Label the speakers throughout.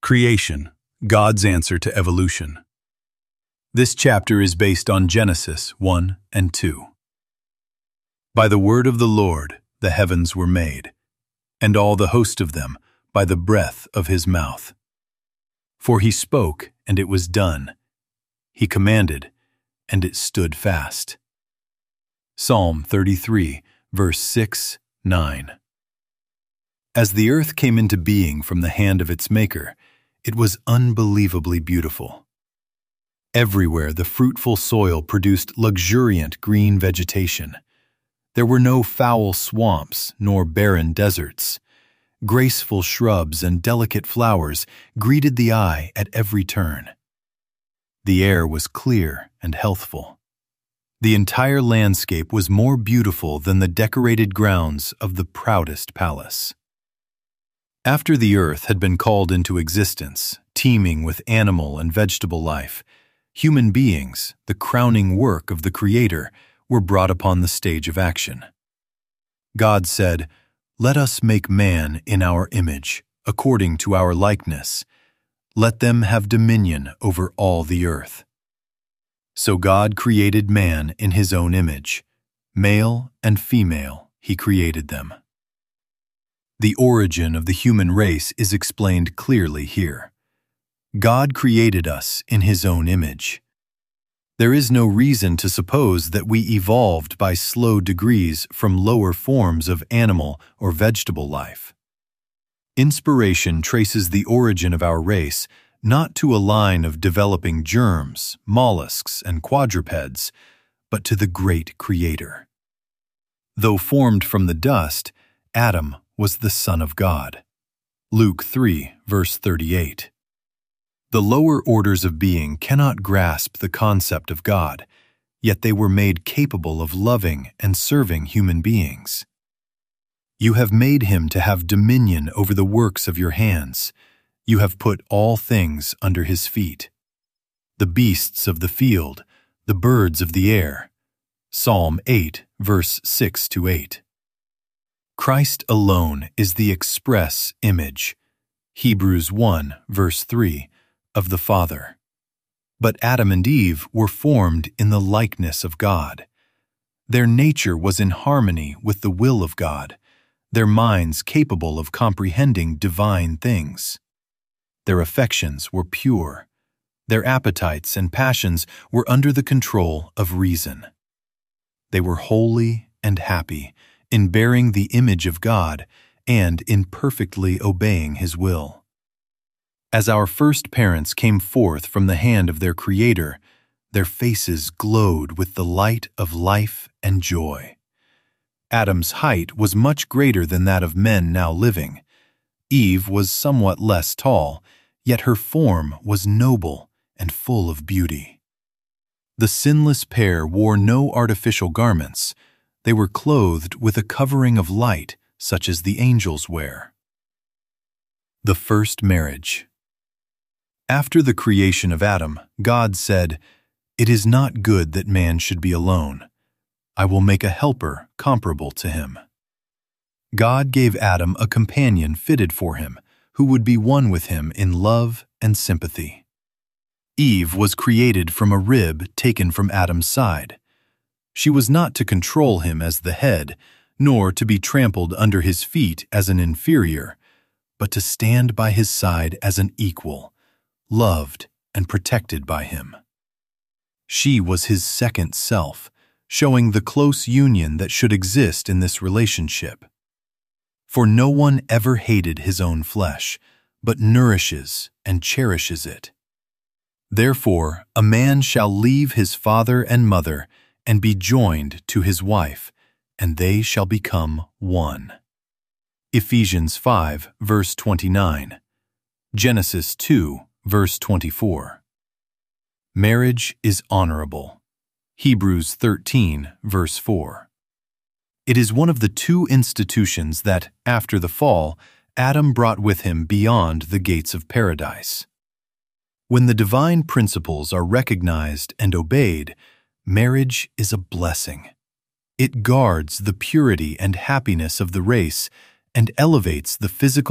Speaker 1: Creation, God's answer to evolution. This chapter is based on Genesis 1 and 2. By the word of the Lord the heavens were made, and all the host of them by the breath of his mouth. For he spoke, and it was done. He commanded, and it stood fast. Psalm 33, verse 6, 9. As the earth came into being from the hand of its maker, it was unbelievably beautiful. Everywhere the fruitful soil produced luxuriant green vegetation. There were no foul swamps nor barren deserts. Graceful shrubs and delicate flowers greeted the eye at every turn. The air was clear and healthful. The entire landscape was more beautiful than the decorated grounds of the proudest palace. After the earth had been called into existence, teeming with animal and vegetable life, human beings, the crowning work of the Creator, were brought upon the stage of action. God said, "Let us make man in our image, according to our likeness. Let them have dominion over all the earth." So God created man in his own image. Male and female, he created them. The origin of the human race is explained clearly here. God created us in his own image. There is no reason to suppose that we evolved by slow degrees from lower forms of animal or vegetable life. Inspiration traces the origin of our race not to a line of developing germs, mollusks, and quadrupeds, but to the great Creator. Though formed from the dust, Adam was the Son of God. Luke 3, verse 38. The lower orders of being cannot grasp the concept of God, yet they were made capable of loving and serving human beings. You have made him to have dominion over the works of your hands. You have put all things under his feet. The beasts of the field, the birds of the air. Psalm 8, verse 6-8. Christ alone is the express image, Hebrews 1, verse 3, of the Father. But Adam and Eve were formed in the likeness of God. Their nature was in harmony with the will of God, their minds capable of comprehending divine things. Their affections were pure. Their appetites and passions were under the control of reason. They were holy and happy in bearing the image of God and in perfectly obeying his will. As our first parents came forth from the hand of their Creator, their faces glowed with the light of life and joy. Adam's height was much greater than that of men now living. Eve was somewhat less tall, yet her form was noble and full of beauty. The sinless pair wore no artificial garments. They were clothed with a covering of light, such as the angels wear. The first marriage. After the creation of Adam, God said, "It is not good that man should be alone. I will make a helper comparable to him." God gave Adam a companion fitted for him, who would be one with him in love and sympathy. Eve was created from a rib taken from Adam's side. She was not to control him as the head, nor to be trampled under his feet as an inferior, but to stand by his side as an equal, loved and protected by him. She was his second self, showing the close union that should exist in this relationship. For no one ever hated his own flesh, but nourishes and cherishes it. Therefore, a man shall leave his father and mother and be joined to his wife, and they shall become one. Ephesians 5, verse 29. Genesis 2, verse 24. Marriage is honorable. Hebrews 13, verse 4. It is one of the two institutions that, after the fall, Adam brought with him beyond the gates of paradise. When the divine principles are recognized and obeyed, marriage is a blessing. It guards the purity and happiness of the race and elevates the physical,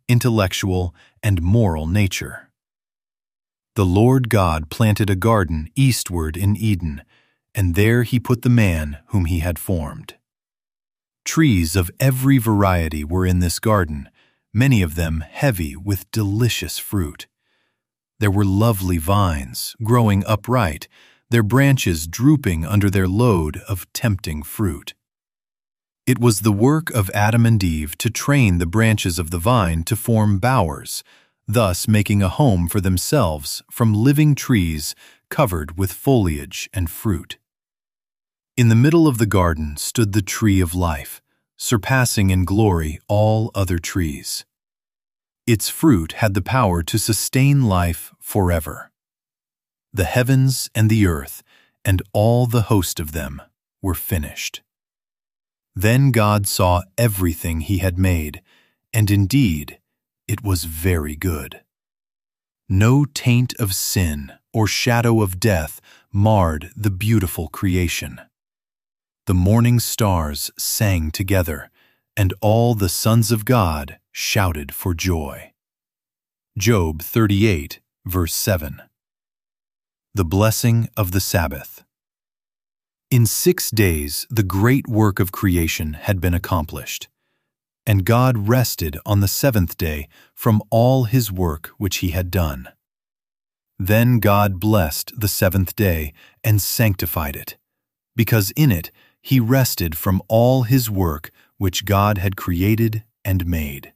Speaker 1: intellectual, and moral nature. The Lord God planted a garden eastward in Eden, and there he put the man whom he had formed. Trees of every variety were in this garden, many of them heavy with delicious fruit. There were lovely vines growing upright, their branches drooping under their load of tempting fruit. It was the work of Adam and Eve to train the branches of the vine to form bowers, thus making a home for themselves from living trees covered with foliage and fruit. In the middle of the garden stood the tree of life, surpassing in glory all other trees. Its fruit had the power to sustain life forever. The heavens and the earth, and all the host of them, were finished. Then God saw everything he had made, and indeed, it was very good. No taint of sin or shadow of death marred the beautiful creation. The morning stars sang together, and all the sons of God shouted for joy. Job 38, verse 7. The blessing of the Sabbath. In 6 days the great work of creation had been accomplished, and God rested on the seventh day from all his work which he had done. Then God blessed the seventh day and sanctified it, because in it he rested from all his work which God had created and made.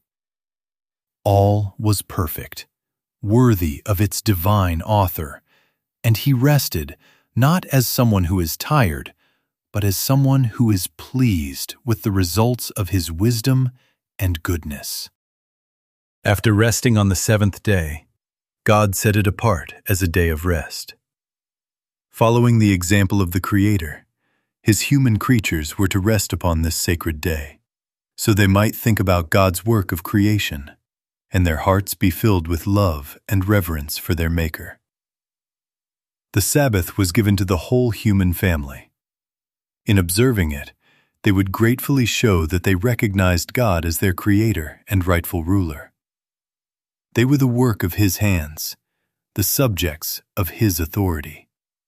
Speaker 1: All was perfect, worthy of its divine author, and he rested not as someone who is tired, but as someone who is pleased with the results of his wisdom and goodness. After resting on the seventh day, God set it apart as a day of rest. Following the example of the Creator, his human creatures were to rest upon this sacred day, so they might think about God's work of creation, and their hearts be filled with love and reverence for their Maker. The Sabbath was given to the whole human family. In observing it, they would gratefully show that they recognized God as their Creator and rightful ruler. They were the work of his hands, the subjects of his authority.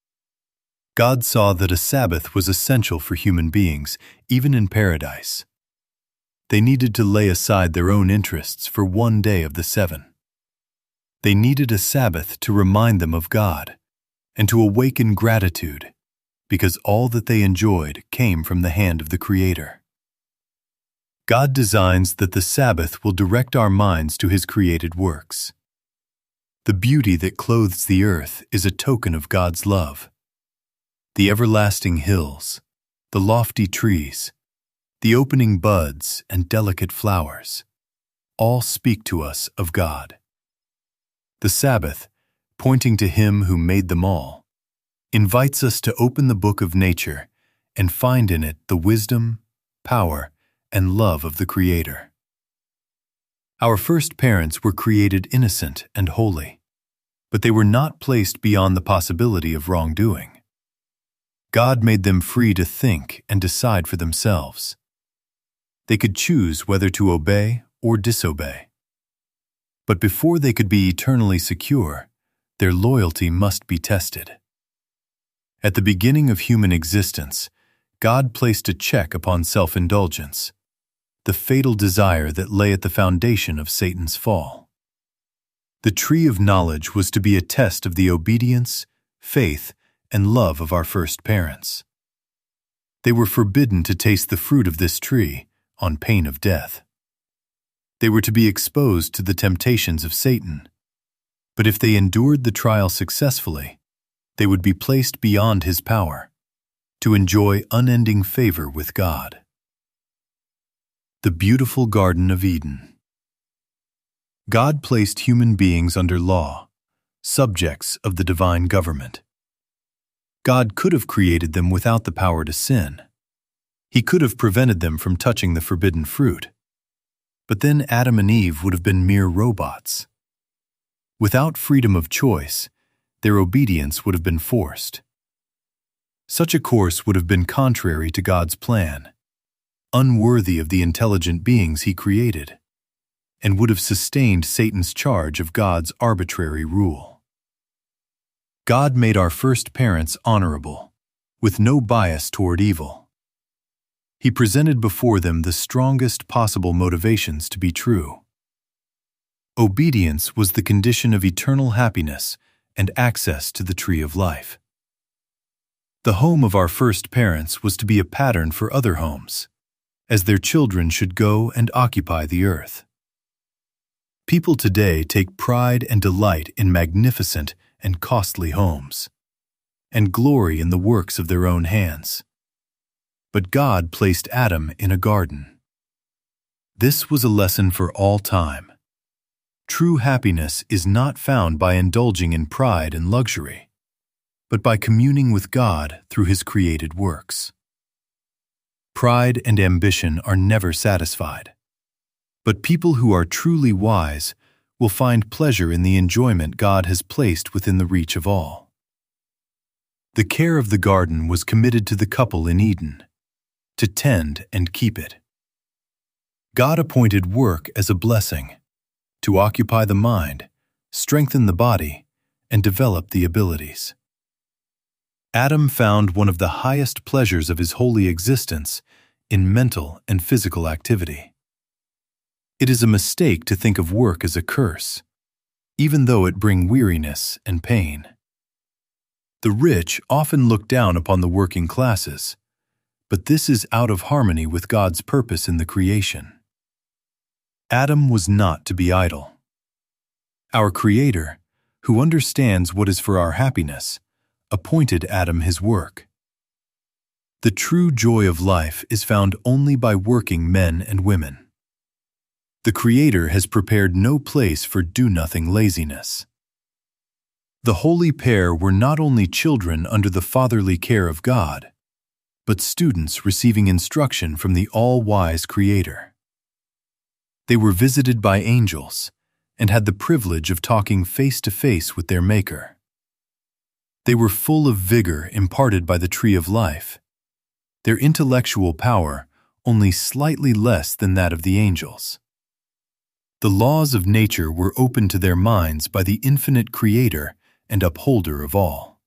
Speaker 1: God saw that a Sabbath was essential for human beings, even in paradise. They needed to lay aside their own interests for 1 day of the 7. They needed a Sabbath to remind them of God and to awaken gratitude, because all that they enjoyed came from the hand of the Creator. God designs that the Sabbath will direct our minds to his created works. The beauty that clothes the earth is a token of God's love. The everlasting hills, the lofty trees, the opening buds and delicate flowers, all speak to us of God. The Sabbath, pointing to him who made them all, invites us to open the book of nature and find in it the wisdom, power, and love of the Creator. Our first parents were created innocent and holy, but they were not placed beyond the possibility of wrongdoing. God made them free to think and decide for themselves. They could choose whether to obey or disobey. But before they could be eternally secure, their loyalty must be tested. At the beginning of human existence, God placed a check upon self-indulgence, the fatal desire that lay at the foundation of Satan's fall. The tree of knowledge was to be a test of the obedience, faith, and love of our first parents. They were forbidden to taste the fruit of this tree on pain of death. They were to be exposed to the temptations of Satan, but if they endured the trial successfully, they would be placed beyond his power, to enjoy unending favor with God. The beautiful Garden of Eden. God placed human beings under law, subjects of the divine government. God could have created them without the power to sin. He could have prevented them from touching the forbidden fruit. But then Adam and Eve would have been mere robots. Without freedom of choice, their obedience would have been forced. Such a course would have been contrary to God's plan, unworthy of the intelligent beings he created, and would have sustained Satan's charge of God's arbitrary rule. God made our first parents honorable, with no bias toward evil. He presented before them the strongest possible motivations to be true. Obedience was the condition of eternal happiness and access to the tree of life. The home of our first parents was to be a pattern for other homes, as their children should go and occupy the earth. People today take pride and delight in magnificent and costly homes, and glory in the works of their own hands. But God placed Adam in a garden. This was a lesson for all time. True happiness is not found by indulging in pride and luxury, but by communing with God through His created works. Pride and ambition are never satisfied, but people who are truly wise will find pleasure in the enjoyment God has placed within the reach of all. The care of the garden was committed to the couple in Eden, to tend and keep it. God appointed work as a blessing, to occupy the mind, strengthen the body, and develop the abilities. Adam found one of the highest pleasures of his holy existence in mental and physical activity. It is a mistake to think of work as a curse, even though it brings weariness and pain. The rich often look down upon the working classes, but this is out of harmony with God's purpose in the creation. Adam was not to be idle. Our Creator, who understands what is for our happiness, appointed Adam his work. The true joy of life is found only by working men and women. The Creator has prepared no place for do-nothing laziness. The holy pair were not only children under the fatherly care of God, but students receiving instruction from the all-wise Creator. They were visited by angels and had the privilege of talking face-to-face with their Maker. They were full of vigor imparted by the tree of life, their intellectual power only slightly less than that of the angels. The laws of nature were opened to their minds by the infinite Creator and upholder of all.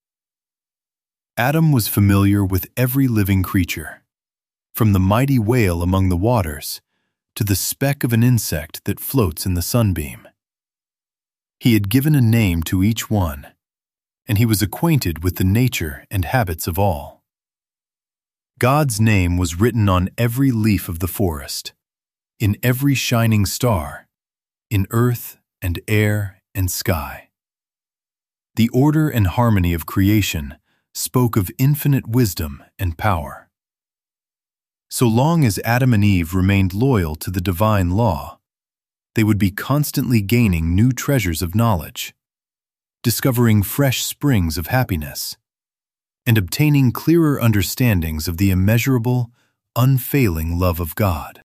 Speaker 1: Adam was familiar with every living creature, from the mighty whale among the waters to the speck of an insect that floats in the sunbeam. He had given a name to each one, and he was acquainted with the nature and habits of all. God's name was written on every leaf of the forest, in every shining star, in earth and air and sky. The order and harmony of creation spoke of infinite wisdom and power. So long as Adam and Eve remained loyal to the divine law, they would be constantly gaining new treasures of knowledge, discovering fresh springs of happiness, and obtaining clearer understandings of the immeasurable, unfailing love of God.